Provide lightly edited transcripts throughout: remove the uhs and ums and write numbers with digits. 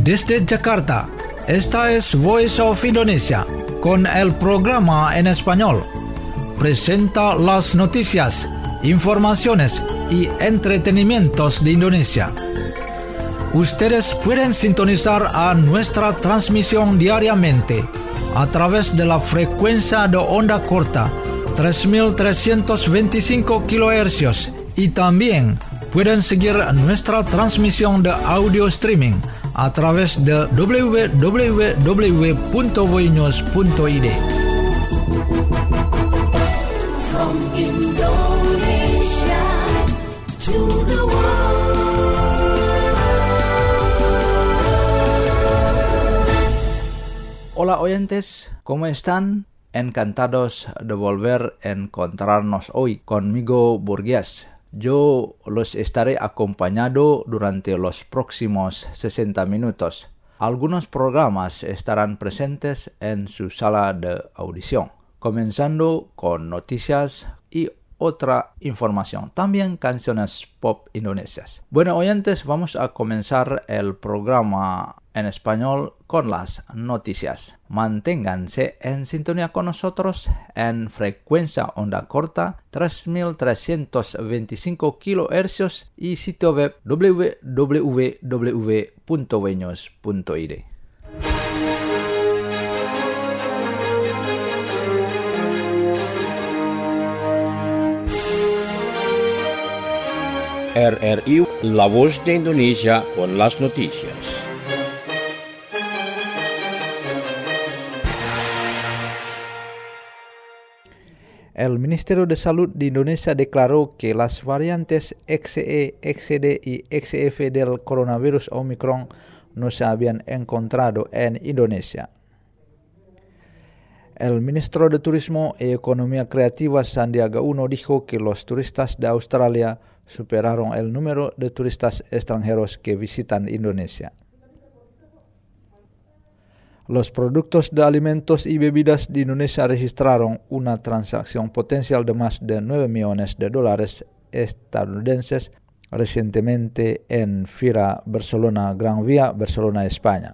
Desde Jakarta, esta es Voice of Indonesia, con el programa en español. Presenta las noticias, informaciones y entretenimientos de Indonesia. Ustedes pueden sintonizar a nuestra transmisión diariamente a través de la frecuencia de onda corta 3.325 kHz y también pueden seguir nuestra transmisión de audio streaming a través de www.voinews.id. From Indonesia to the Hola oyentes, ¿cómo están? Encantados de volver a encontrarnos hoy conmigo, Burgués. Yo los estaré acompañando durante los próximos 60 minutos. Algunos programas estarán presentes en su sala de audición, comenzando con noticias y otra información, también canciones pop indonesias. Bueno, oyentes, vamos a comenzar el programa en español con las noticias. Manténganse en sintonía con nosotros en frecuencia onda corta 3.325 kHz y sitio web www.voinews.id. RRI, La Voz de Indonesia con las noticias. El Ministerio de Salud de Indonesia declaró que las variantes XE, XD y XF del coronavirus Omicron no se habían encontrado en Indonesia. El ministro de Turismo y Economía Creativa Sandiaga Uno dijo que los turistas de Australia superaron el número de turistas extranjeros que visitan Indonesia. Los productos de alimentos y bebidas de Indonesia registraron una transacción potencial de más de 9 millones de dólares estadounidenses recientemente en Fira Barcelona Gran Vía, Barcelona, España.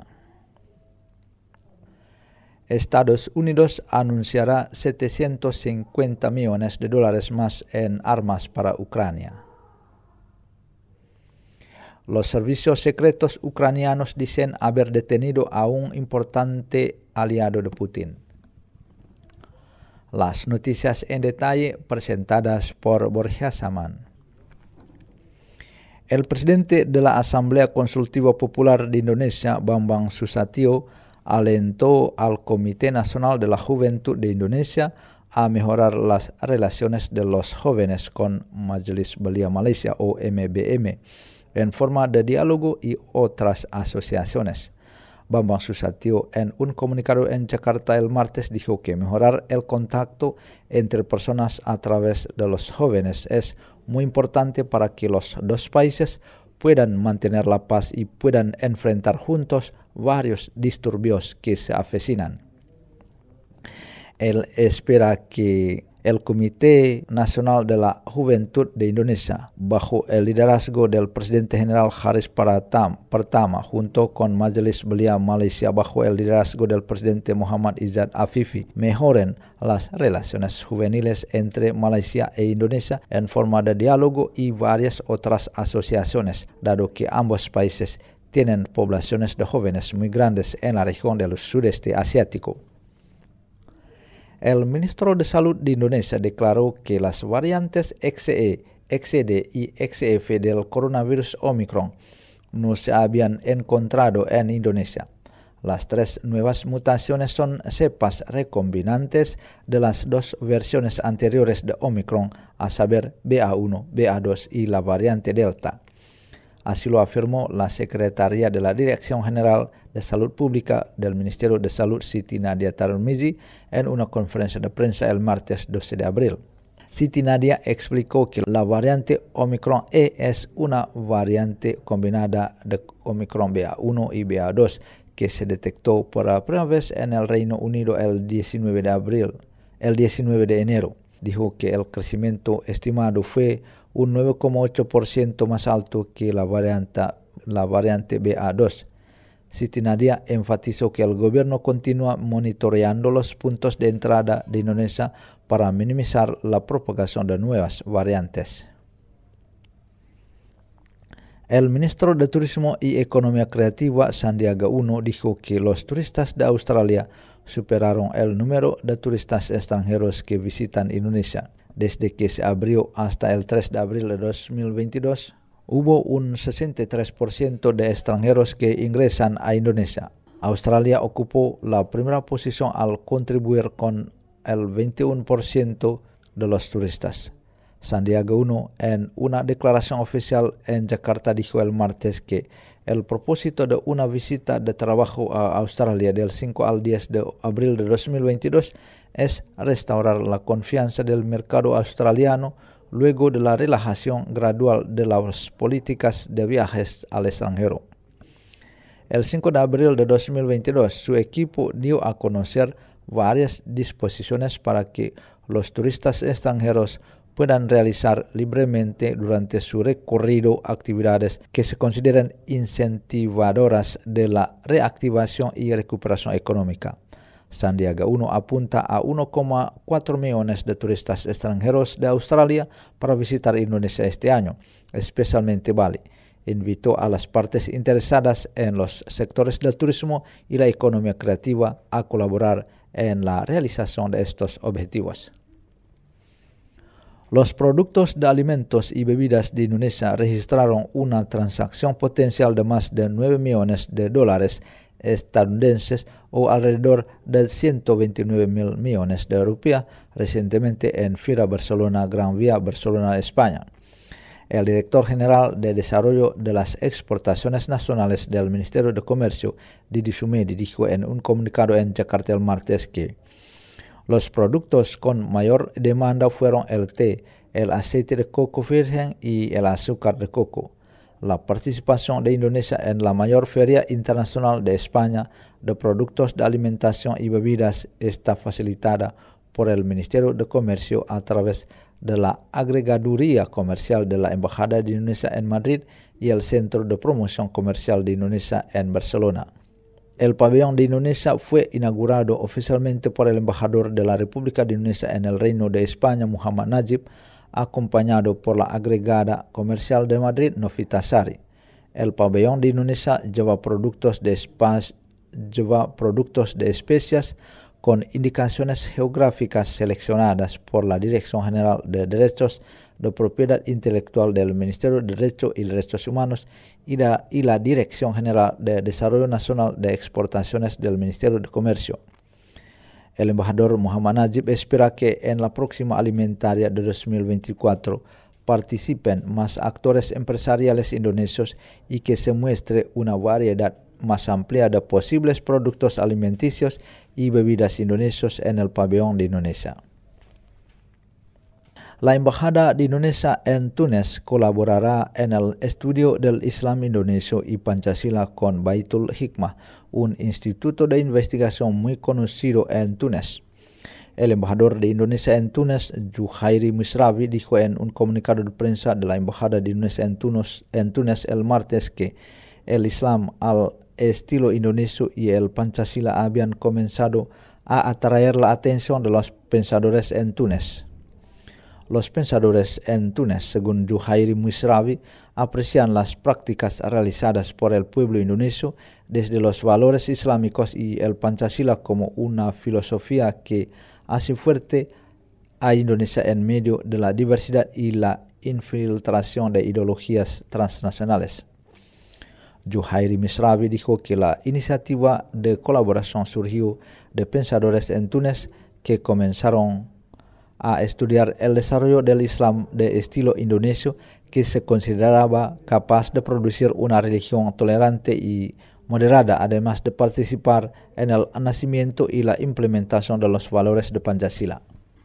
Estados Unidos anunciará 750 millones de dólares más en armas para Ucrania. Los servicios secretos ucranianos dicen haber detenido a un importante aliado de Putin. Las noticias en detalle presentadas por Borja Saman. El presidente de la Asamblea Consultiva Popular de Indonesia, Bambang Susatyo, alentó al Comité Nacional de la Juventud de Indonesia a mejorar las relaciones de los jóvenes con Majelis Belia Malaysia o MBM en forma de diálogo y otras asociaciones. Bambang Susatyo, en un comunicado en Jakarta el martes, dijo que mejorar el contacto entre personas a través de los jóvenes es muy importante para que los dos países puedan mantener la paz y puedan enfrentar juntos varios disturbios que se avecinan. Él espera que el Comité Nacional de la Juventud de Indonesia, bajo el liderazgo del presidente general Haris Pertama, junto con Majelis Belia Malaysia bajo el liderazgo del presidente Muhammad Izzat Afifi, mejoren las relaciones juveniles entre Malaysia e Indonesia en forma de diálogo y varias otras asociaciones, dado que ambos países tienen poblaciones de jóvenes muy grandes en la región del sudeste asiático. El ministro de Salud de Indonesia declaró que las variantes XE, XD y XF del coronavirus Omicron no se habían encontrado en Indonesia. Las tres nuevas mutaciones son cepas recombinantes de las dos versiones anteriores de Omicron, a saber BA1, BA2 y la variante Delta. Así lo afirmó la secretaria de la Dirección General de Salud Pública del Ministerio de Salud, Siti Nadia Tarmizi, en una conferencia de prensa el martes 12 de abril. Siti Nadia explicó que la variante Omicron E es una variante combinada de Omicron BA1 y BA2 que se detectó por la primera vez en el Reino Unido el 19 de enero. Dijo que el crecimiento estimado fue un 9,8% más alto que la variante BA2. Siti Nadia enfatizó que el gobierno continúa monitoreando los puntos de entrada de Indonesia para minimizar la propagación de nuevas variantes. El ministro de Turismo y Economía Creativa, Sandiaga Uno, dijo que los turistas de Australia superaron el número de turistas extranjeros que visitan Indonesia. Desde que se abrió hasta el 3 de abril de 2022, hubo un 63% de extranjeros que ingresan a Indonesia. Australia ocupó la primera posición al contribuir con el 21% de los turistas. Sandiaga Uno, en una declaración oficial en Jakarta, dijo el martes que el propósito de una visita de trabajo a Australia del 5 al 10 de abril de 2022 es restaurar la confianza del mercado australiano luego de la relajación gradual de las políticas de viajes al extranjero. El 5 de abril de 2022, su equipo dio a conocer varias disposiciones para que los turistas extranjeros puedan realizar libremente durante su recorrido actividades que se consideran incentivadoras de la reactivación y recuperación económica. Sandiaga Uno apunta a 1,4 millones de turistas extranjeros de Australia para visitar Indonesia este año, especialmente Bali. Invitó a las partes interesadas en los sectores del turismo y la economía creativa a colaborar en la realización de estos objetivos. Los productos de alimentos y bebidas de Indonesia registraron una transacción potencial de más de 9 millones de dólares estadounidenses o alrededor de 129 mil millones de rupias recientemente en Fira Barcelona Gran Vía, Barcelona, España. El director general de Desarrollo de las Exportaciones Nacionales del Ministerio de Comercio, Didi Sumedi, dijo en un comunicado en Jakarta el martes que los productos con mayor demanda fueron el té, el aceite de coco virgen y el azúcar de coco. La participación de Indonesia en la mayor feria internacional de España de productos de alimentación y bebidas está facilitada por el Ministerio de Comercio a través de la Agregaduría Comercial de la Embajada de Indonesia en Madrid y el Centro de Promoción Comercial de Indonesia en Barcelona. El pabellón de Indonesia fue inaugurado oficialmente por el embajador de la República de Indonesia en el Reino de España, Muhammad Najib, acompañado por la agregada comercial de Madrid, Novita Sari. El pabellón de Indonesia lleva productos de especias con indicaciones geográficas seleccionadas por la Dirección General de Derechos de Propiedad Intelectual del Ministerio de Derecho y Derechos Humanos y la Dirección General de Desarrollo Nacional de Exportaciones del Ministerio de Comercio. El embajador Muhammad Najib espera que en la próxima alimentaria de 2024 participen más actores empresariales indonesios y que se muestre una variedad más amplia de posibles productos alimenticios y bebidas indonesios en el pabellón de Indonesia. La Embajada de Indonesia en Túnez colaborará en el estudio del Islam indonesio y Pancasila con Baitul Hikmah, un instituto de investigación muy conocido en Túnez. El embajador de Indonesia en Túnez, Juhairi Misrawi, dijo en un comunicado de prensa de la Embajada de Indonesia en Túnez el martes que el Islam al estilo indonesio y el Pancasila habían comenzado a atraer la atención de los pensadores en Túnez. Los pensadores en Túnez, según Juhairi Misrawi, aprecian las prácticas realizadas por el pueblo indonesio desde los valores islámicos y el Pancasila como una filosofía que hace fuerte a Indonesia en medio de la diversidad y la infiltración de ideologías transnacionales. Juhairi Misrawi dijo que la iniciativa de colaboración surgió de pensadores en Túnez que comenzaron a estudiar el desarrollo del Islam de estilo indonesio que se consideraba capaz de producir una religión tolerante y moderada, además de participar en el nacimiento y la implementación de los valores de Pancasila.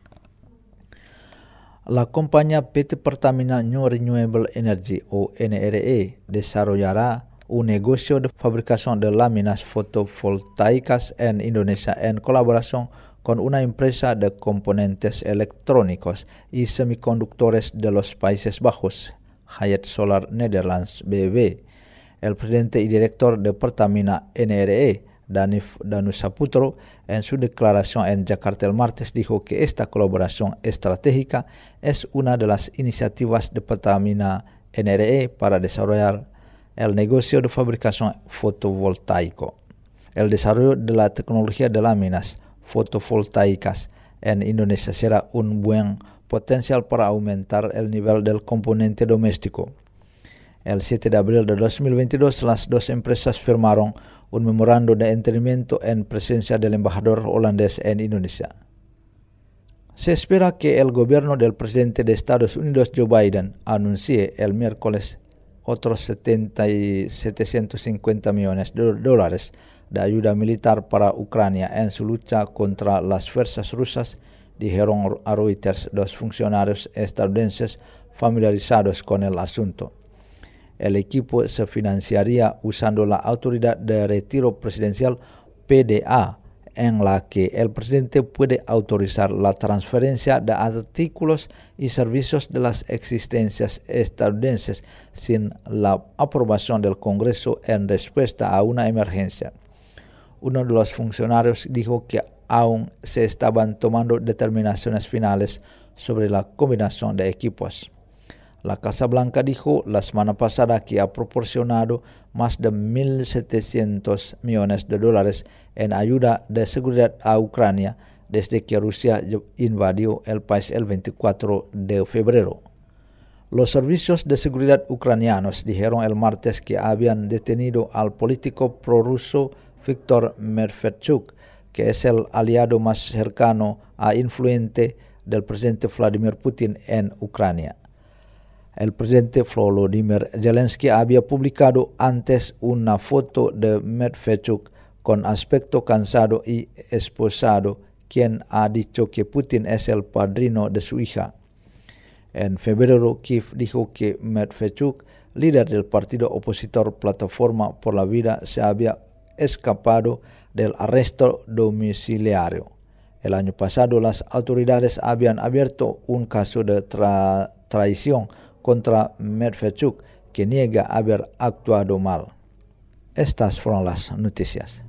La compañía PT Pertamina New Renewable Energy o NRE desarrollará un negocio de fabricación de láminas fotovoltaicas en Indonesia en colaboración con una empresa de componentes electrónicos y semiconductores de los Países Bajos, Hayat Solar Netherlands BV. El presidente y director de Pertamina NRE, Danu Saputro, en su declaración en Jakarta el martes, dijo que esta colaboración estratégica es una de las iniciativas de Pertamina NRE para desarrollar el negocio de fabricación fotovoltaico. El desarrollo de la tecnología de láminas fotovoltaicas en Indonesia será un buen potencial para aumentar el nivel del componente doméstico. El 7 de abril de 2022, las dos empresas firmaron un memorando de entendimiento en presencia del embajador holandés en Indonesia. Se espera que el gobierno del presidente de Estados Unidos, Joe Biden, anuncie el miércoles otros 750 millones de dólares de ayuda militar para Ucrania en su lucha contra las fuerzas rusas, dijeron a Reuters dos funcionarios estadounidenses familiarizados con el asunto. El equipo se financiaría usando la Autoridad de Retiro Presidencial PDA, en la que el presidente puede autorizar la transferencia de artículos y servicios de las existencias estadounidenses sin la aprobación del Congreso en respuesta a una emergencia. Uno de los funcionarios dijo que aún se estaban tomando determinaciones finales sobre la combinación de equipos. La Casa Blanca dijo la semana pasada que ha proporcionado más de 1.700 millones de dólares en ayuda de seguridad a Ucrania desde que Rusia invadió el país el 24 de febrero. Los servicios de seguridad ucranianos dijeron el martes que habían detenido al político prorruso Viktor Medvedchuk, que es el aliado más cercano e influyente del presidente Vladimir Putin en Ucrania. El presidente Volodymyr Zelensky había publicado antes una foto de Medvedchuk con aspecto cansado y esposado, quien ha dicho que Putin es el padrino de su hija. En febrero, Kiev dijo que Medvedchuk, líder del partido opositor Plataforma por la Vida, se había escapado del arresto domiciliario. El año pasado, las autoridades habían abierto un caso de traición contra Medvedchuk, que niega haber actuado mal. Estas fueron las noticias.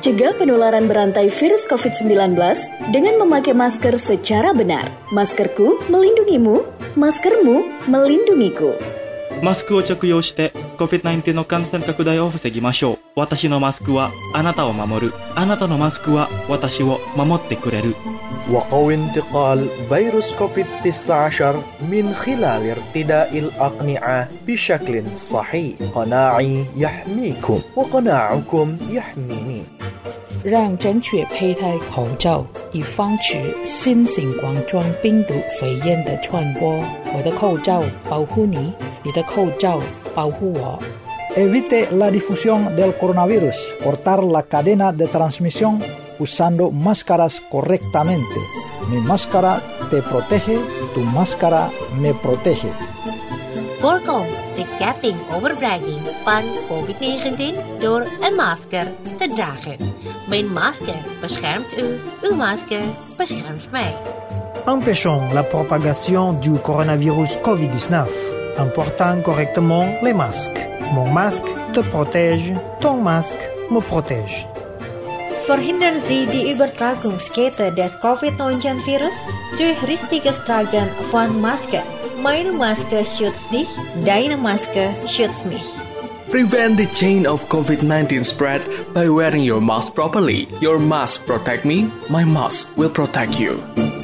mencegah penularan berantai virus COVID-19 dengan memakai masker secara benar. Maskerku melindungimu, maskermu melindungiku. マスクを着用して COVID-19 の感染拡大を防ぎましょう。私のマスクはあなたを守る。あなたのマスクは私を守ってくれる。 وقوي انتقال فيروس كوفيد-19 من خلال ارتداء الأقنعة بشكل صحيح. قناعي يحميكم وقناعكم يحميني. 让正确佩戴口罩，以防止新型冠状病毒肺炎的传播。我的口罩保护你，你的口罩保护我。 Evite la difusión del coronavirus. Cortar la cadena de transmisión usando máscaras correctamente. Mi máscara te protege, tu máscara me protege. Voorkom de ketting overbrenging van COVID-19 door een masker te dragen. Mijn masker beschermt u, uw masker beschermt mij. Empêchons la propagation du coronavirus COVID-19 en portant correctement les masques. Mon masque te protège, ton masque me protège. Verhindern Sie die Übertragungskette des COVID-19-Virus durch richtiges Tragen von Maske. Meine Maske schützt dich, deine Maske schützt mich. Prevent the chain of COVID-19 spread by wearing your mask properly. Your mask protect me, my mask will protect you.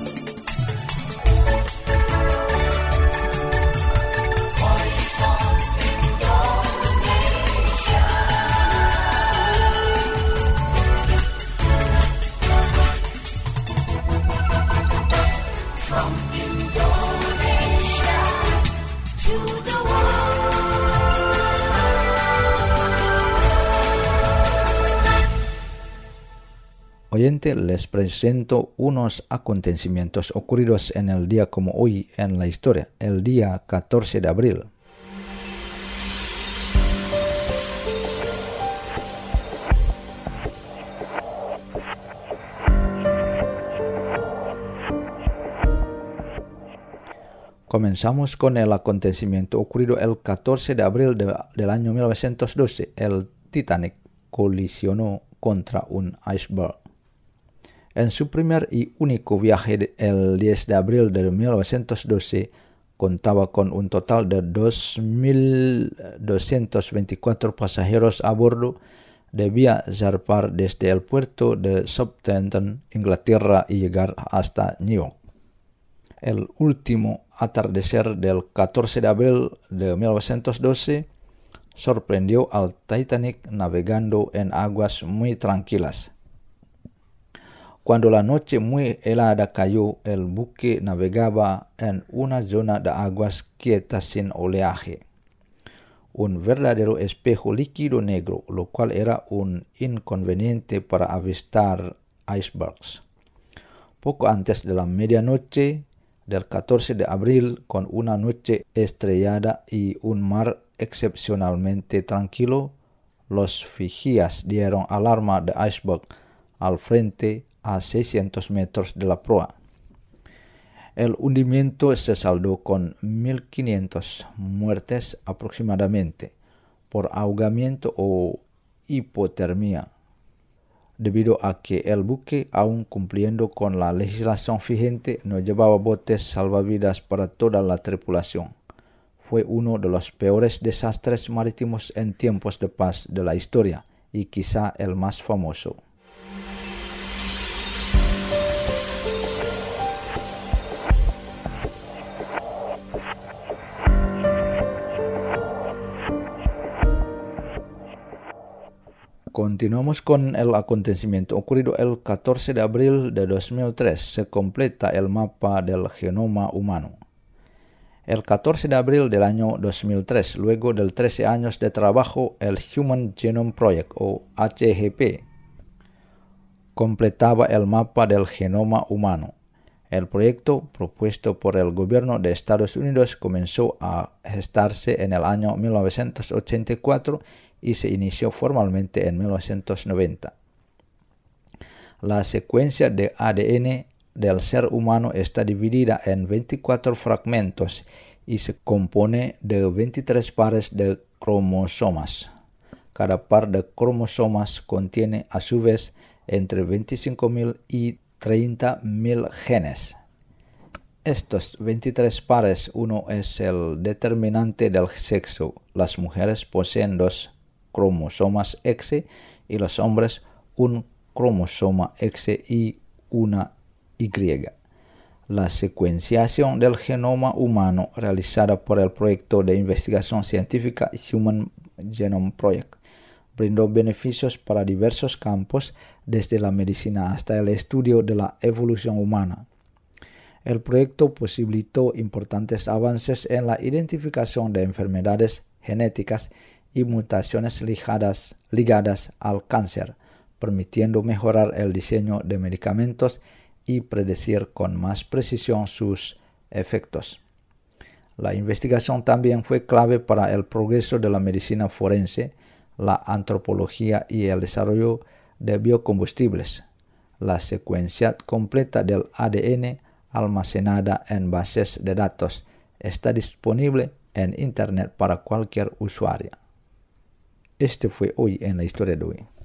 Oyente, les presento unos acontecimientos ocurridos en el día como hoy en la historia, el día 14 de abril. Comenzamos con el acontecimiento ocurrido el 14 de abril del año 1912. El Titanic colisionó contra un iceberg. En su primer y único viaje el 10 de abril de 1912, contaba con un total de 2.224 pasajeros a bordo. Debía zarpar desde el puerto de Southampton, Inglaterra, y llegar hasta New York. El último atardecer del 14 de abril de 1912 sorprendió al Titanic navegando en aguas muy tranquilas. Cuando la noche muy helada cayó, el buque navegaba en una zona de aguas quietas sin oleaje. Un verdadero espejo líquido negro, lo cual era un inconveniente para avistar icebergs. Poco antes de la medianoche del 14 de abril, con una noche estrellada y un mar excepcionalmente tranquilo, los vigías dieron alarma de iceberg al frente a 600 metros de la proa. El hundimiento se saldó con 1.500 muertes aproximadamente por ahogamiento o hipotermia, debido a que el buque, aun cumpliendo con la legislación vigente, no llevaba botes salvavidas para toda la tripulación. Fue uno de los peores desastres marítimos en tiempos de paz de la historia y quizá el más famoso. Continuamos con el acontecimiento ocurrido el 14 de abril de 2003. Se completa el mapa del genoma humano. El 14 de abril del año 2003, luego de 13 años de trabajo, el Human Genome Project, o HGP, completaba el mapa del genoma humano. El proyecto, propuesto por el gobierno de Estados Unidos, comenzó a gestarse en el año 1984 y se inició formalmente en 1990. La secuencia de ADN del ser humano está dividida en 24 fragmentos y se compone de 23 pares de cromosomas. Cada par de cromosomas contiene a su vez entre 25.000 y 30.000 genes. Estos 23 pares, uno es el determinante del sexo. Las mujeres poseen 2 cromosomas X y los hombres un cromosoma X y una Y. La secuenciación del genoma humano realizada por el proyecto de investigación científica Human Genome Project brindó beneficios para diversos campos, desde la medicina hasta el estudio de la evolución humana. El proyecto posibilitó importantes avances en la identificación de enfermedades genéticas y mutaciones ligadas al cáncer, permitiendo mejorar el diseño de medicamentos y predecir con más precisión sus efectos. La investigación también fue clave para el progreso de la medicina forense, la antropología y el desarrollo de biocombustibles. La secuencia completa del ADN almacenada en bases de datos está disponible en Internet para cualquier usuario. Este fue hoy en la historia de hoy.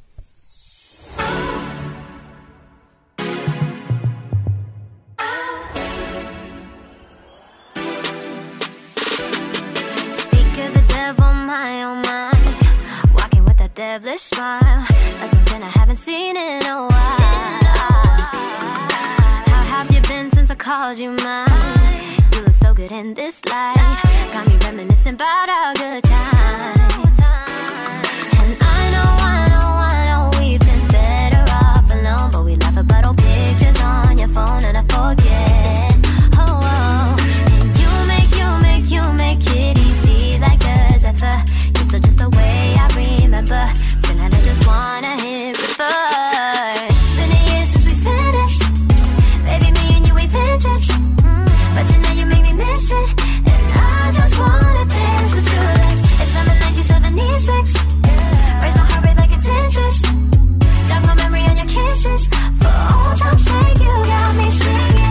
Devilish smile, that's one thing I haven't seen in a while. How have you been since I called you mine? You look so good in this light, got me reminiscing about our good times. And I know we've been better off alone, but we laugh about old pictures on your phone and I forget. Oh, and you make it easy like us ever. You're so just the way I remember. Tonight I just wanna hit reverse. Been a year since we finished. Baby, me and you, we vintage. But tonight you make me miss it. And I just wanna dance with you like it's summer 1976. Raise my heart rate like it's interest. Jog my memory on your kisses. For all time's sake, you got me singing.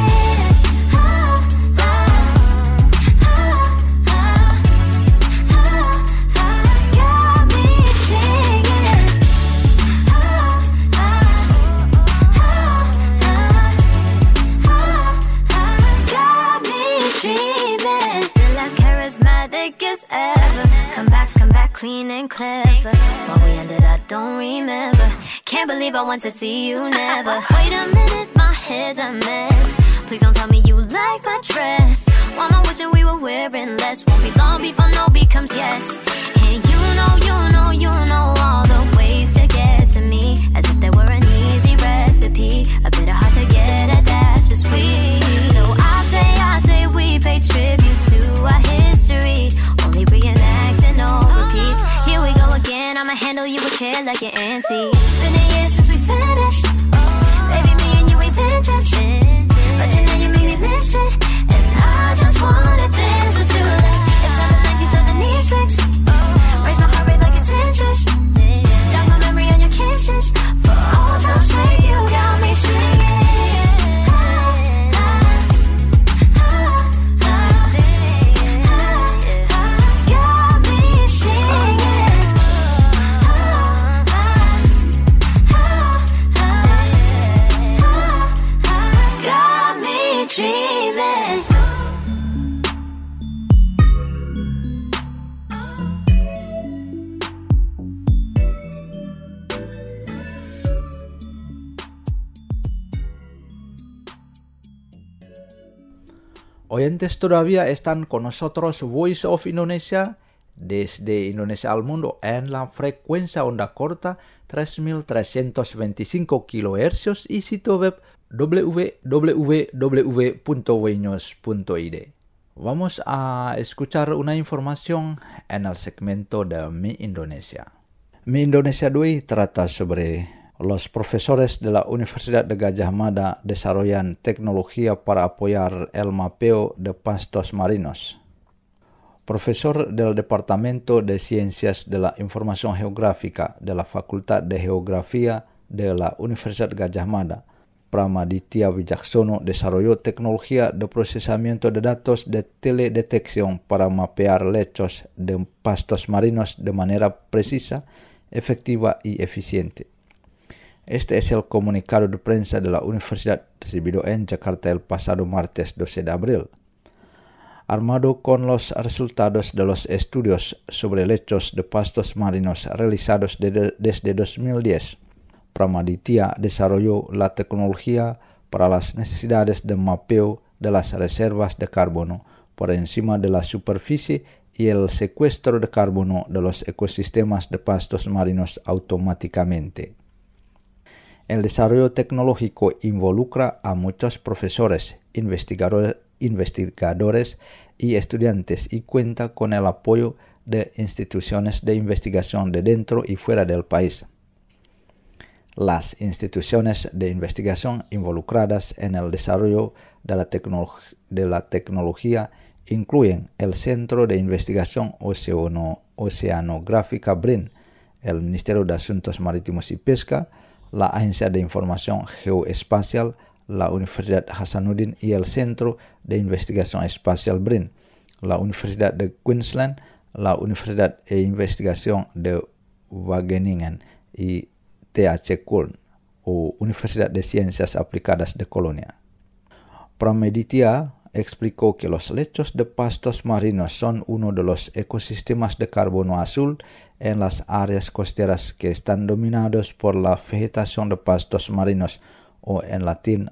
Clean and clever. What we ended, I don't remember. Can't believe I once said see you never. Wait a minute, my head's a mess. Please don't tell me you like my dress. Why am I wishing we were wearing less? Won't be long before no becomes yes. And you know all the ways to get to me, as if there were an easy recipe. A bit hard to get, a dash of sweet. So I say we pay tribute to our history. Only reenacting no repeats. Here we go again, I'ma handle you with care like your auntie. Been a year since we finished. Baby, me and you ain't vintage. But tonight you make me miss it. And I just wanna dance with you like it's summer 1976. Raise my heart rate like it's interest. Jog my memory on your kisses. For all time's sake, you got me singing. Oyentes, todavía están con nosotros Voice of Indonesia desde Indonesia al mundo en la frecuencia onda corta 3325 kHz y sitio web www.wnews.id. Vamos a escuchar una información en el segmento de Mi Indonesia. Mi Indonesia de hoy trata sobre los profesores de la Universidad de Gadjah Mada desarrollan tecnología para apoyar el mapeo de pastos marinos. Profesor del Departamento de Ciencias de la Información Geográfica de la Facultad de Geografía de la Universidad Gadjah Mada, Pramaditya Wijaksono desarrolló tecnología de procesamiento de datos de teledetección para mapear lechos de pastos marinos de manera precisa efectiva y eficiente. Este es el comunicado de prensa de la Universidad recibido en Jakarta el pasado martes 12 de abril. Armado con los resultados de los estudios sobre lechos de pastos marinos realizados desde 2010, Pramaditya desarrolló la tecnología para las necesidades de mapeo de las reservas de carbono por encima de la superficie y el secuestro de carbono de los ecosistemas de pastos marinos automáticamente. El desarrollo tecnológico involucra a muchos profesores, investigadores y estudiantes y cuenta con el apoyo de instituciones de investigación de dentro y fuera del país. Las instituciones de investigación involucradas en el desarrollo de la tecnología incluyen el Centro de Investigación Oceanográfica BRIN, el Ministerio de Asuntos Marítimos y Pesca, la Agencia de Información Geoespacial, la Universidad Hasanuddin y el Centro de Investigación Espacial BRIN, la Universidad de Queensland, la Universidad de Investigación de Wageningen y TH Köln, o Universidad de Ciencias Aplicadas de Colonia. Pramaditya explicó que los lechos de pastos marinos son uno de los ecosistemas de carbono azul en las áreas costeras que están dominados por la vegetación de pastos marinos o en latín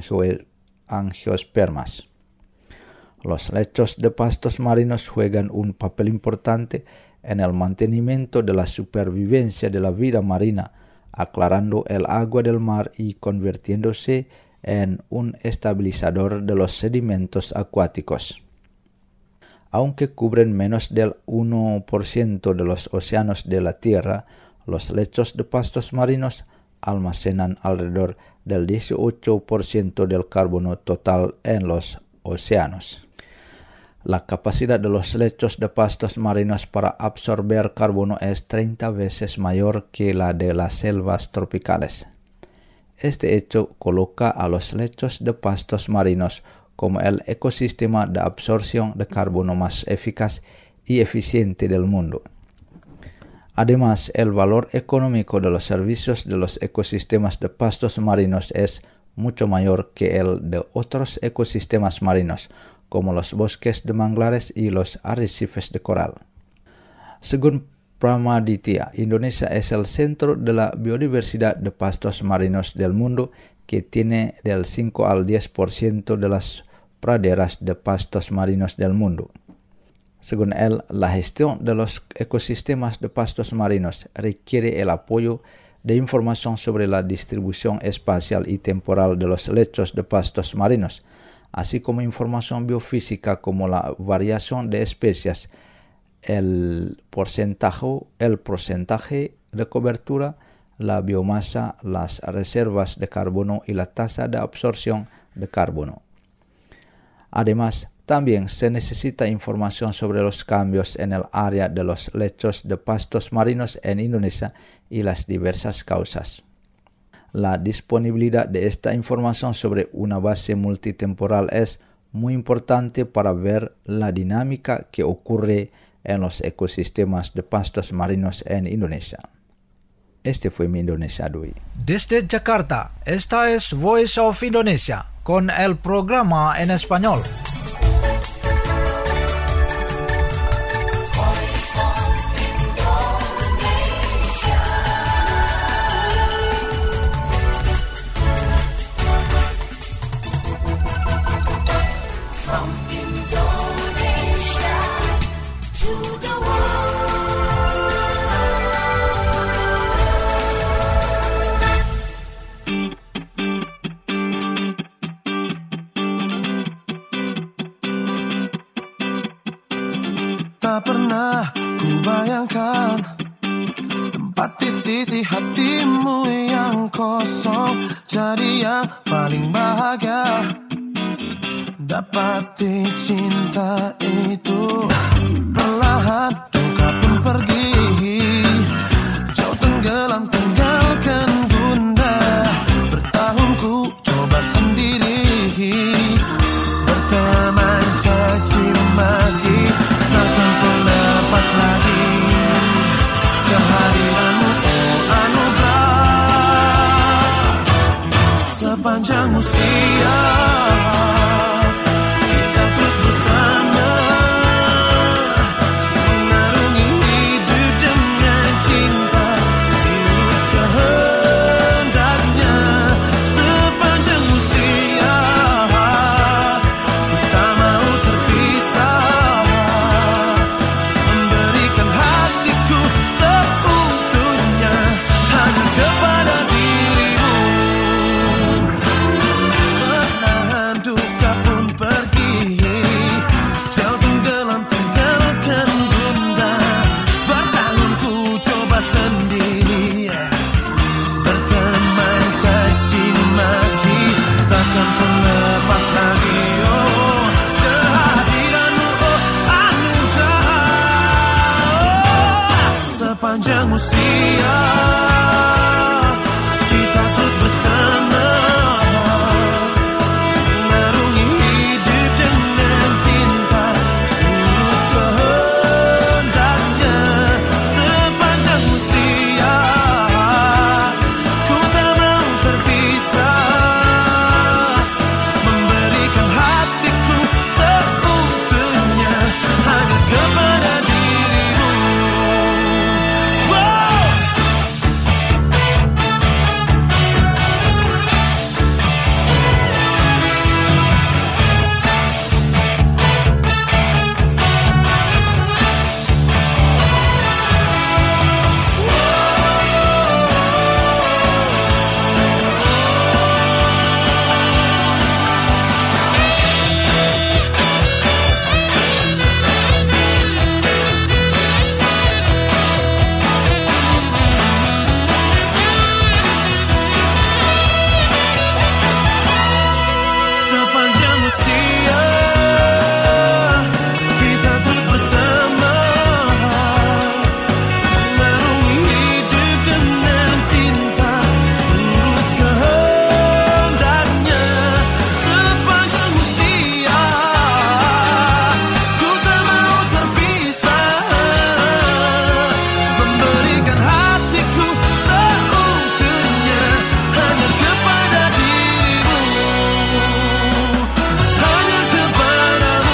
angiospermas. Los lechos de pastos marinos juegan un papel importante en el mantenimiento de la supervivencia de la vida marina, aclarando el agua del mar y convirtiéndose en un estabilizador de los sedimentos acuáticos. Aunque cubren menos del 1% de los océanos de la Tierra, los lechos de pastos marinos almacenan alrededor del 18% del carbono total en los océanos. La capacidad de los lechos de pastos marinos para absorber carbono es 30 veces mayor que la de las selvas tropicales. Este hecho coloca a los lechos de pastos marinos como el ecosistema de absorción de carbono más eficaz y eficiente del mundo. Además, el valor económico de los servicios de los ecosistemas de pastos marinos es mucho mayor que el de otros ecosistemas marinos, como los bosques de manglares y los arrecifes de coral. Según Pramaditya, Indonesia es el centro de la biodiversidad de pastos marinos del mundo, que tiene del 5 al 10% de las praderas de pastos marinos del mundo. Según él, la gestión de los ecosistemas de pastos marinos requiere el apoyo de información sobre la distribución espacial y temporal de los lechos de pastos marinos, así como información biofísica como la variación de especies, el porcentaje de cobertura, la biomasa, las reservas de carbono y la tasa de absorción de carbono. Además, también se necesita información sobre los cambios en el área de los lechos de pastos marinos en Indonesia y las diversas causas. La disponibilidad de esta información sobre una base multitemporal es muy importante para ver la dinámica que ocurre en los ecosistemas de pastos marinos en Indonesia. Este fue mi Indonesia Dui. Desde Jakarta, esta es Voice of Indonesia con el programa en español. Tak pernah ku bayangkan tempat di sisi hatimu yang kosong jadi yang paling bahagia. Dapati cinta itu perlahan engkau pun pergi, jauh tenggelam tinggalkan bunda. Bertahun ku coba sendiri berteman caci maki, takkan ku lepas lagi kehadiranmu. sepanjang usia kita terus bersama mengarungi hidup dengan cinta seturut kehendaknya. Sepanjang usia ku tak mau terpisah, memberikan hatiku seutuhnya hanya kepada dirimu. Wow. Sepanjang usia kita terus bersama mengarungi hidup dengan cinta seturut kehendaknya. Sepanjang usia ku tak mau terpisah, memberikan hatiku seutuhnya hanya kepada dirimu, hanya kepadamu.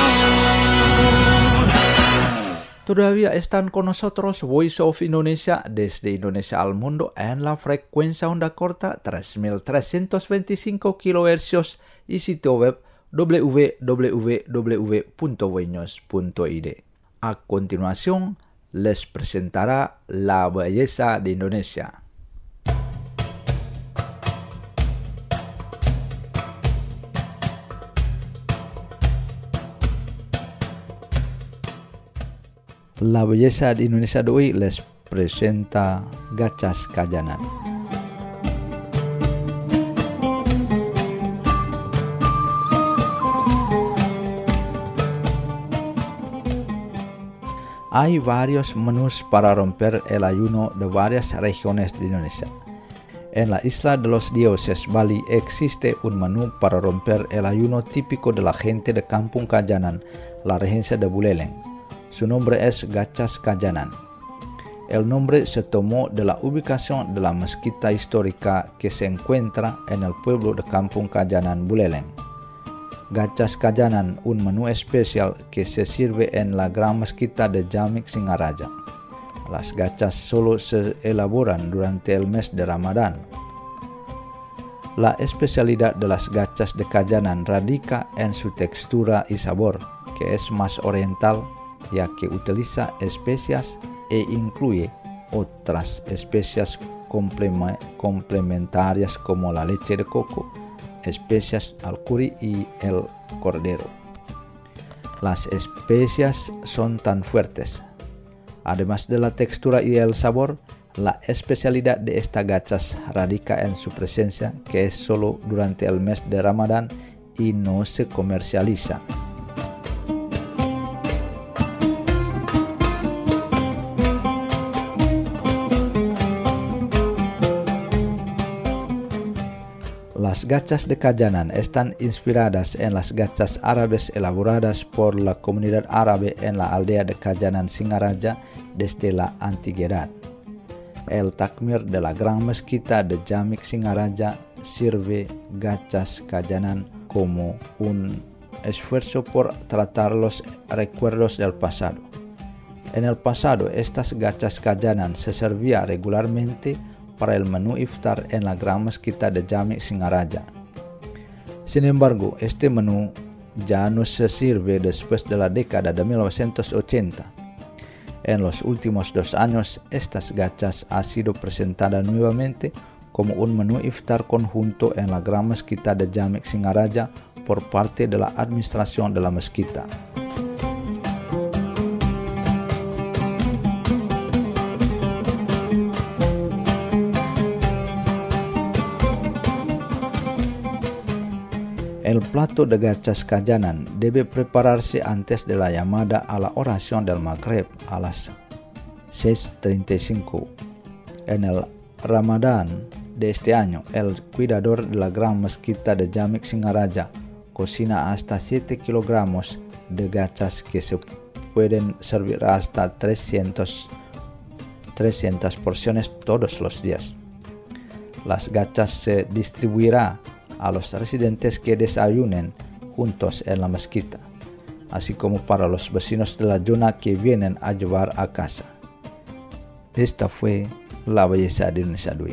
Todavía están con nosotros Voice of Indonesia desde Indonesia al mundo en la frecuencia onda corta 3325 kHz y sitio web www.voinews.id. A continuación, les presentará La Belleza de Indonesia. La Belleza de Indonesia de hoy les presenta Gachas Kajanan. Hay varios menús para romper el ayuno de varias regiones de Indonesia. En la isla de los dioses, Bali, existe un menú para romper el ayuno típico de la gente de Kampung Kajanan, la regencia de Buleleng. Su nombre es Gachas Kajanan. El nombre se tomó de la ubicación de la mezquita histórica que se encuentra en el pueblo de Kampung Kajanan, Buleleng. Gachas Kajanan, un menú especial que se sirve en la gran mezquita de Jamik Singaraja. Las gachas solo se elaboran durante el mes de Ramadán. La especialidad de las gachas de Kajanan radica en su textura y sabor, que es más oriental, ya que utiliza especias e incluye otras especias complementarias como la leche de coco, especias al curry y el cordero. Las especias son tan fuertes. Además de la textura y el sabor, la especialidad de estas gachas radica en su presencia, que es solo durante el mes de Ramadán y no se comercializa. Las gachas de Kajanan están inspiradas en las gachas árabes elaboradas por la comunidad árabe en la aldea de Kajanan Singaraja desde la antigüedad. El takmir de la gran mezquita de Jamik Singaraja sirve gachas Kajanan como un esfuerzo por tratar los recuerdos del pasado. En el pasado, estas gachas Kajanan se servían regularmente para el menú iftar en la gran mezquita de Jamik Singaraja. Sin embargo, este menú ya no se sirve después de la década de 1980. En los últimos 2 años, estas gachas han sido presentadas nuevamente como un menú iftar conjunto en la gran mezquita de Jamik Singaraja por parte de la administración de la mezquita. El plato de gachas Kajanan debe prepararse antes de la llamada a la oración del Maghrib a las 6:35. En el Ramadán de este año, el cuidador de la gran mezquita de Jami' Singaraja cocina hasta 7 kilogramos de gachas que se pueden servir hasta 300 porciones todos los días. Las gachas se distribuirá a los residentes que desayunen juntos en la mezquita, así como para los vecinos de la zona que vienen a llevar a casa. Esta fue la belleza de Indonesia Dwi.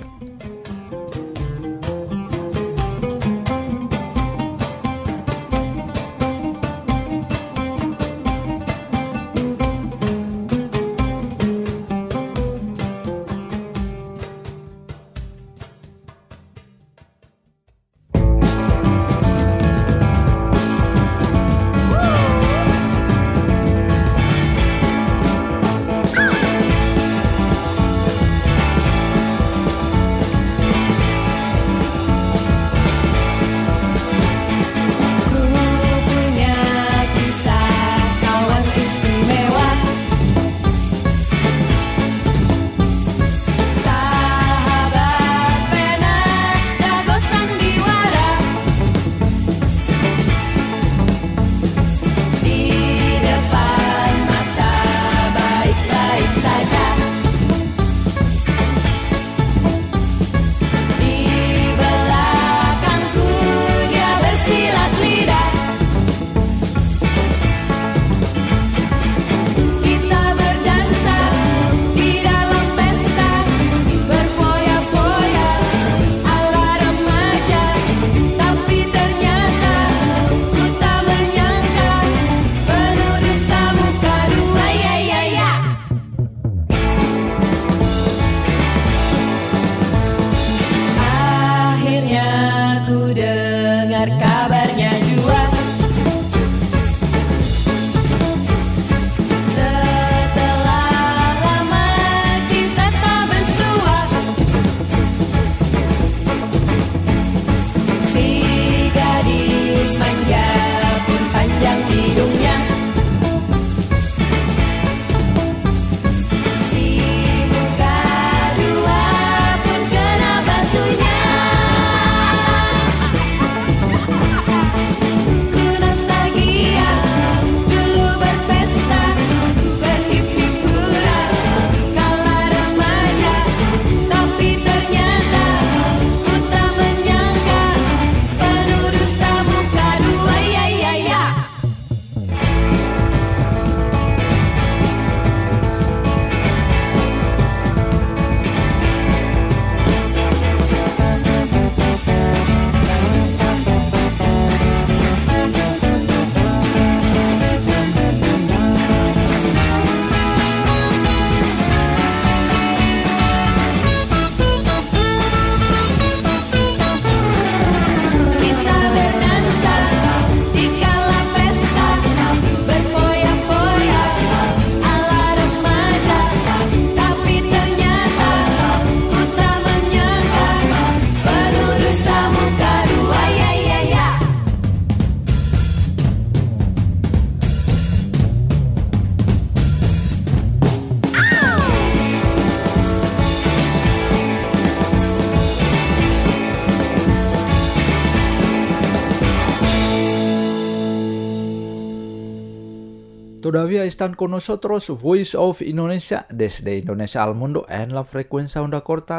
Todavía están con nosotros Voice of Indonesia desde Indonesia al mundo en la frecuencia onda corta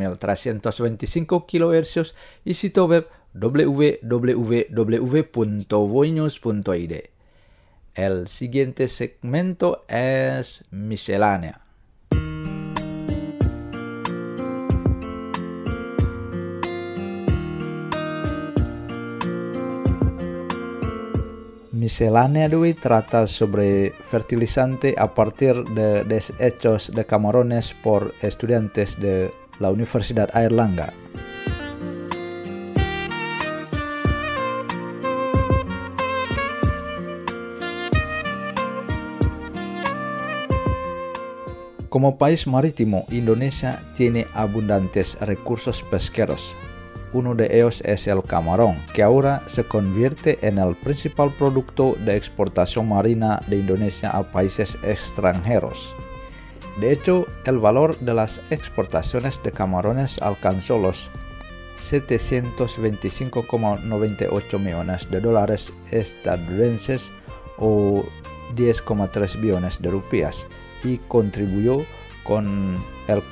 3325 kHz y sitio web www.voinews.id. El siguiente segmento es miscelánea. Miscelánea de hoy trata sobre fertilizante a partir de desechos de camarones por estudiantes de la Universidad Airlangga. Como país marítimo, Indonesia tiene abundantes recursos pesqueros. Uno de ellos es el camarón, que ahora se convierte en el principal producto de exportación marina de Indonesia a países extranjeros. De hecho, el valor de las exportaciones de camarones alcanzó los 725,98 millones de dólares estadounidenses o 10,3 billones de rupias y contribuyó con el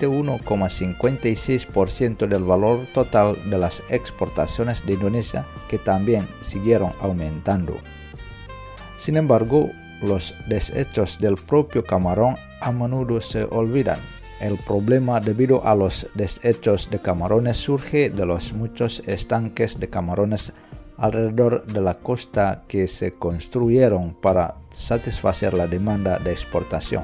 41,56% del valor total de las exportaciones de Indonesia, que también siguieron aumentando. Sin embargo, los desechos del propio camarón a menudo se olvidan. El problema debido a los desechos de camarones surge de los muchos estanques de camarones alrededor de la costa que se construyeron para satisfacer la demanda de exportación.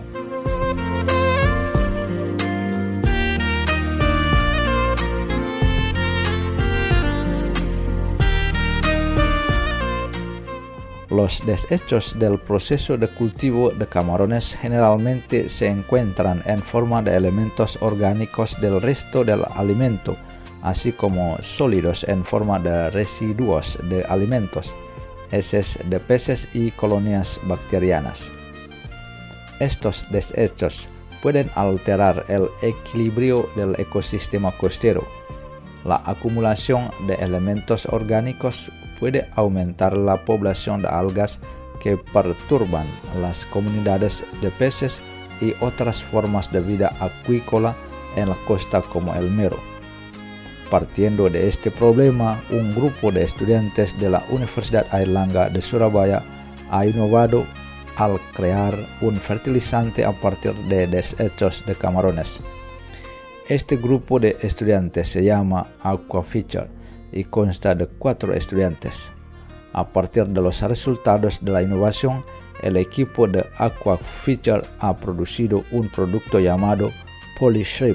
Los desechos del proceso de cultivo de camarones generalmente se encuentran en forma de elementos orgánicos del resto del alimento, así como sólidos en forma de residuos de alimentos, heces de peces y colonias bacterianas. Estos desechos pueden alterar el equilibrio del ecosistema costero. La acumulación de elementos orgánicos puede aumentar la población de algas que perturban las comunidades de peces y otras formas de vida acuícola en la costa como el mero. Partiendo de este problema, un grupo de estudiantes de la Universidad Airlangga de Surabaya ha innovado al crear un fertilizante a partir de desechos de camarones. Este grupo de estudiantes se llama Aquafeature y consta de 4 estudiantes. A partir de los resultados de la innovación, el equipo de Aquafeature ha producido un producto llamado Polyshrimp.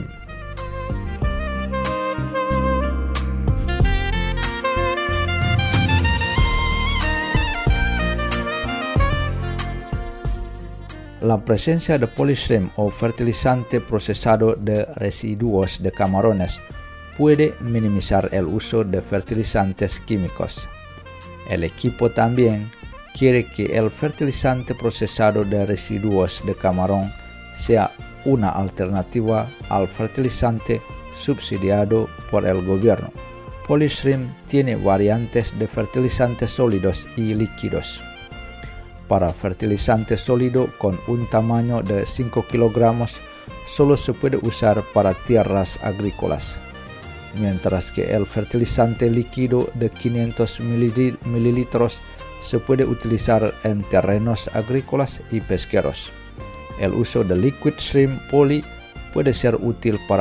La presencia de Polyshrimp o fertilizante procesado de residuos de camarones puede minimizar el uso de fertilizantes químicos. El equipo también quiere que el fertilizante procesado de residuos de camarón sea una alternativa al fertilizante subsidiado por el gobierno. Polyshrimp tiene variantes de fertilizantes sólidos y líquidos. Para fertilizante sólido con un tamaño de 5 kilogramos solo se puede usar para tierras agrícolas, mientras que el fertilizante líquido de 500 mililitros se puede utilizar en terrenos agrícolas y pesqueros. El uso de Liquid Shrimp Poly puede ser útil para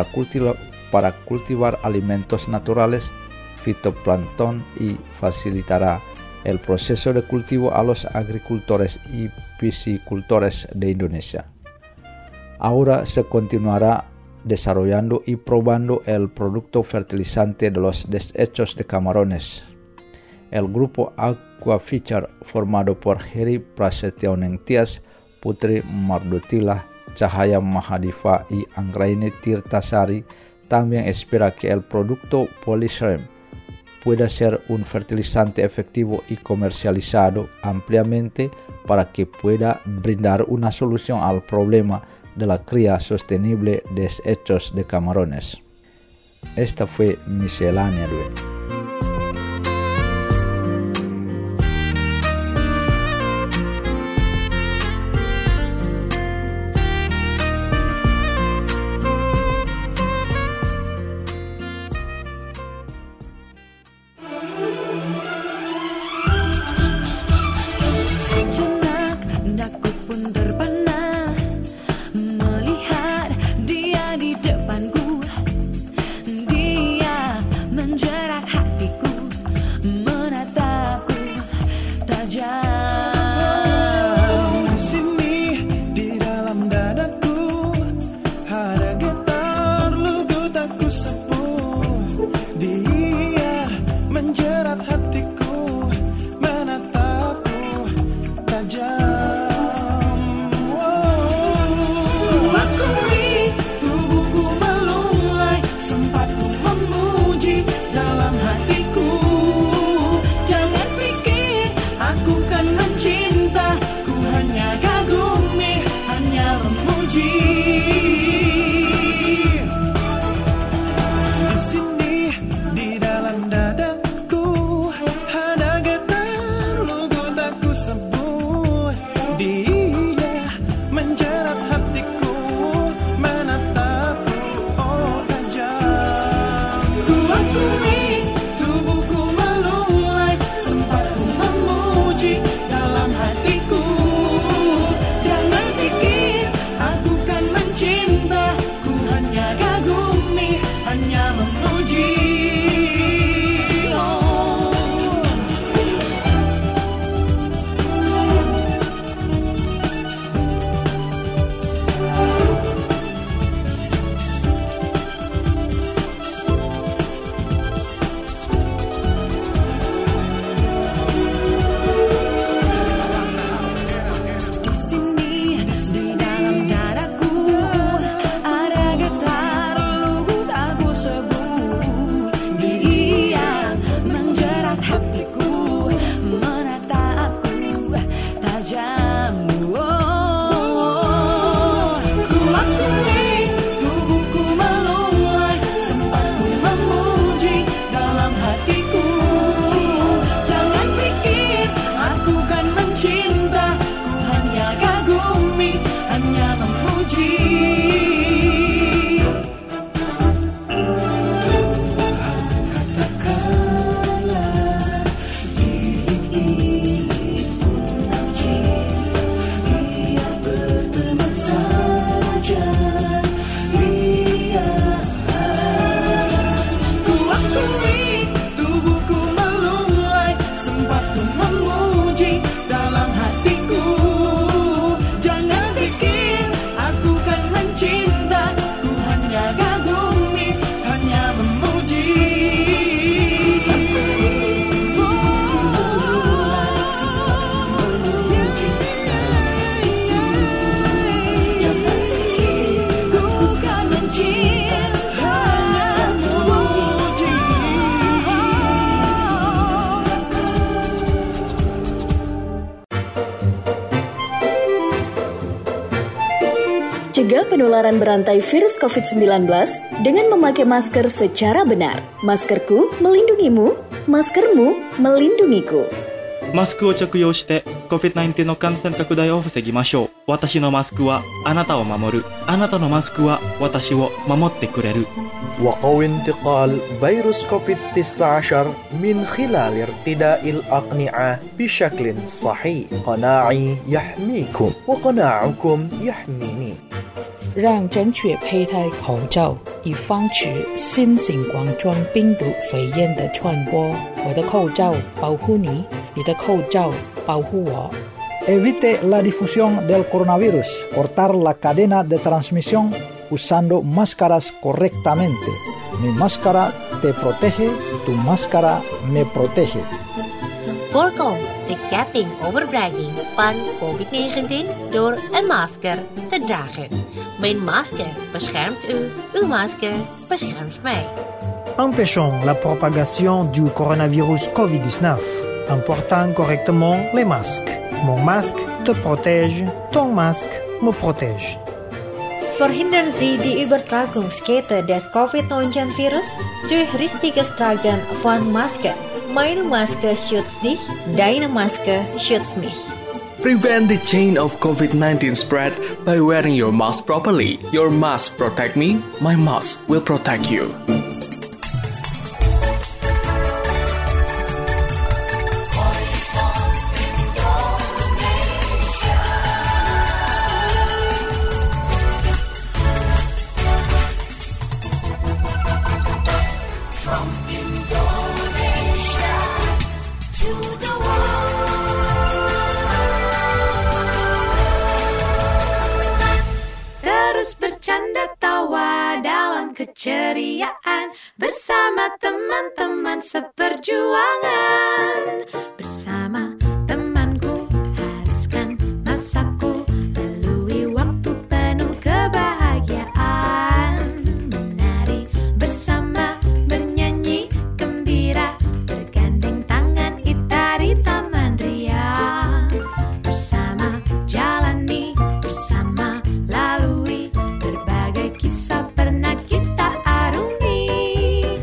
cultivar alimentos naturales, fitoplancton y facilitará el proceso de cultivo a los agricultores y piscicultores de Indonesia. Ahora se continuará desarrollando y probando el producto fertilizante de los desechos de camarones. El grupo Aquafeature, formado por Heri Prasetyaning Tias, Putri Mardutilah, Cahaya Mahadiva y Anggraini Tirtasari, también espera que el producto Polyshrimp pueda ser un fertilizante efectivo y comercializado ampliamente para que pueda brindar una solución al problema de la cría sostenible de desechos de camarones. Esta fue Miscelánea Due. Menjerat sini di dalam dadaku ada getar lugu tak ku sebut. Dia menjerat hatiku, menatapku, oh tajam. Ku akui tubuhku melulai, sempat ku memuji dalam hatiku. Jangan pikir aku kan mencinta, ku hanya kagumi, hanya memuji. Di sini di dalam dadaku ada getar lugu tak ku sebut. Dia menjerat hatiku, menatapku tajam. Ku akui tubuhku melulai, sempat ku memuji dalam hatiku. Jangan pikir aku kan mencinta, ku hanya kagumi, hanya memuji. Katakanlah diri ini pun mencinta, biar berteman saja. Ku akui tubuhku melulai, sempat ku memuji dalam hatiku. Jangan pikir aku kan mencinta, ku hanya kagumi, hanya memuji. Jangan pikir ku kan mencinta, hanya memuji. Cegah penularan berantai virus COVID-19 dengan memakai masker secara benar. Maskerku melindungimu, maskermu melindungiku. マスクを着用して COVID-19 の感染拡大を防ぎましょう。私のマスクはあなたを守る。あなたのマスクは私を守ってくれる。 وقوي انتقال فيروس كوفيد-19 من خلال ارتداء الأقنعة بشكل صحيح. قناعي يحميكم وقناعكم يحميني. 让正确佩戴口罩，以防止新型冠状病毒肺炎的传播。我的口罩保护你，你的口罩保护我。 Evite la difusión del coronavirus. Cortar la cadena de transmisión usando máscaras correctamente. Mi máscara te protege, tu máscara me protege. Voorkom de ketting overbrenging van COVID-19 door een masker te dragen. Mijn masker beschermt u, uw masker beschermt mij. Empêchons la propagation du coronavirus COVID-19 en portant correctement les masques. Mon masque te protège, ton masque me protège. Verhindern Sie die Übertragungskette des Covid-19-Virus durch richtiges Tragen von Masken. Meine Maske schützt dich, deine Maske schützt mich. Prevent the chain of COVID-19 spread by wearing your mask properly. Your mask protect me, my mask will protect you. Bercanda tawa dalam keceriaan bersama teman-teman seperjuangan. Bersama temanku haruskan masaku lalui waktu penuh kebahagiaan. Menari bersama, bernyanyi gembira, bergandeng tangan kita di taman ria. Bersama jalani, bersama lalui berbagai kisah pernah kita arungi.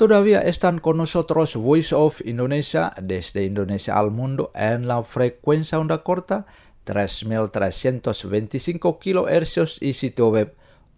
Todavía están con nosotros Voice of Indonesia desde Indonesia al mundo en la frecuencia onda corta 3.325 kHz y sitio web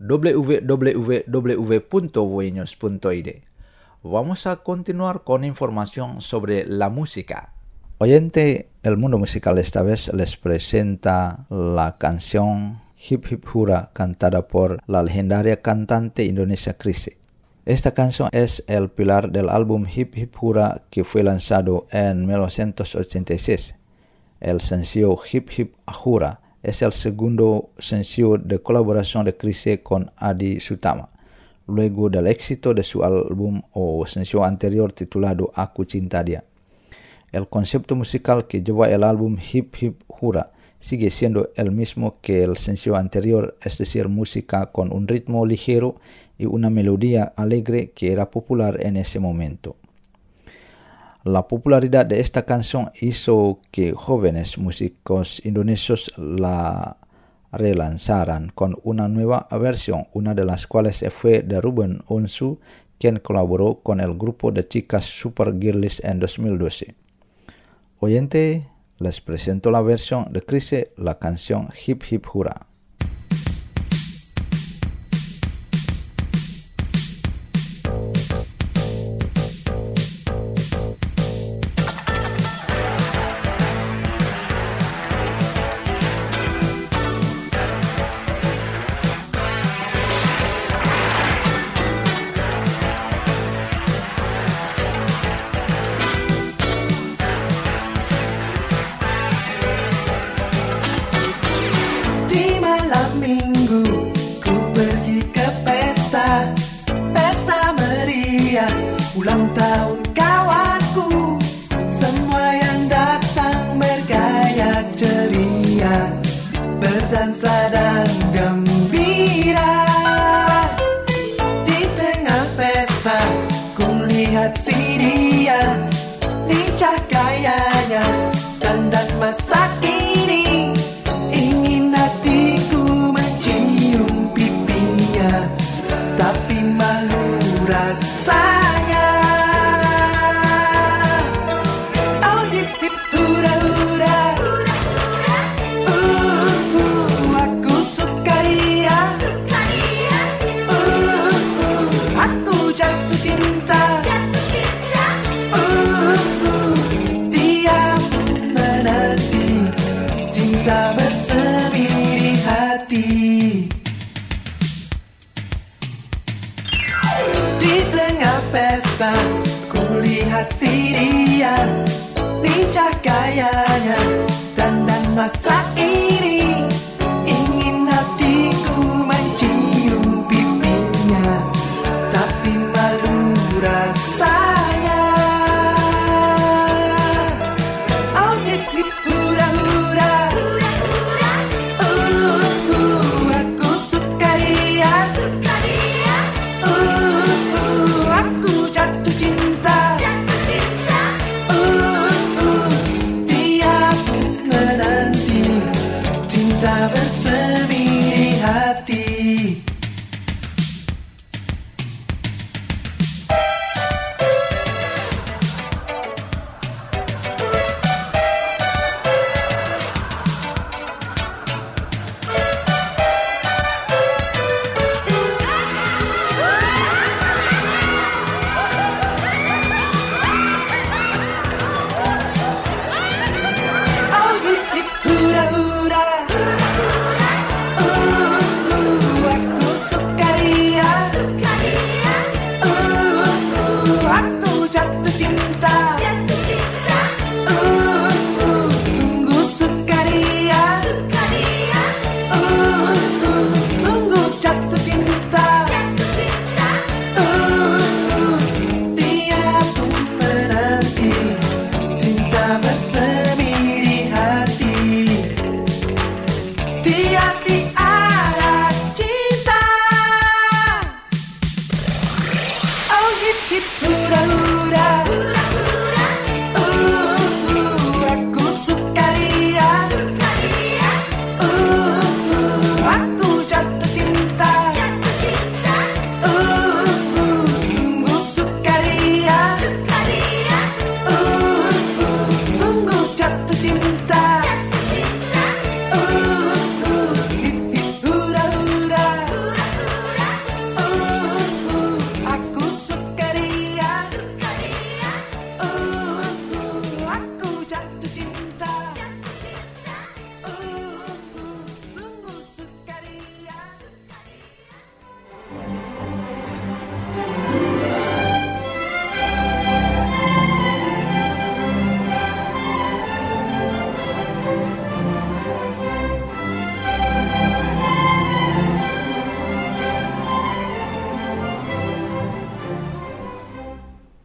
www.voinews.id. Vamos a continuar con información sobre la música. Oyente, el mundo musical esta vez les presenta la canción Hip Hip Hura cantada por la legendaria cantante Indonesia Chrisye. Esta canción es el pilar del álbum Hip Hip Hura que fue lanzado en 1986. El sencillo Hip Hip Hura es el segundo sencillo de colaboración de Chrisye con Adi Sutama, luego del éxito de su álbum o sencillo anterior titulado Aku Cinta Dia. El concepto musical que lleva el álbum Hip Hip Hura sigue siendo el mismo que el sencillo anterior, es decir, música con un ritmo ligero y una melodía alegre que era popular en ese momento. La popularidad de esta canción hizo que jóvenes músicos indonesios la relanzaran con una nueva versión, una de las cuales fue de Ruben Onsu, quien colaboró con el grupo de chicas Super Girlies en 2012. Oyente, les presento la versión de Chrisye, la canción Hip Hip Hura. Ulang tahun kawanku, semua yang datang bergaya ceria, berdansa dan gembira. Di tengah pesta, ku lihat si dia, lincah gayanya, dandan masa kini, ingin hatiku mencium pipinya, tapi malu rasanya. Cinta bersemi di hati. Di tengah pesta, ku lihat si dia, lincah gayanya, dandan masa ini, ingin hatiku mencium pipinya, tapi malu rasanya. Oh, hip hip hura hura.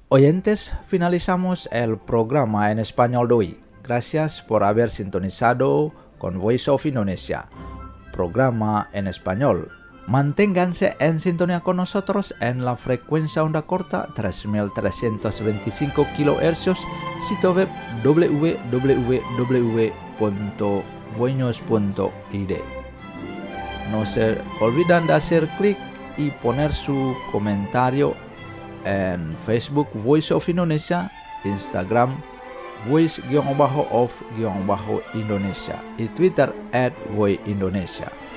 Oyentes, finalizamos el programa en español de hoy. Gracias por haber sintonizado con Voice of Indonesia, programa en español. Manténganse en sintonía con nosotros en la frecuencia onda corta 3325 kHz, sitio web www.voinos.id. No se olviden de hacer clic y poner su comentario en Facebook Voice of Indonesia, Instagram Voice_of_Indonesia y Twitter @voiceindonesia.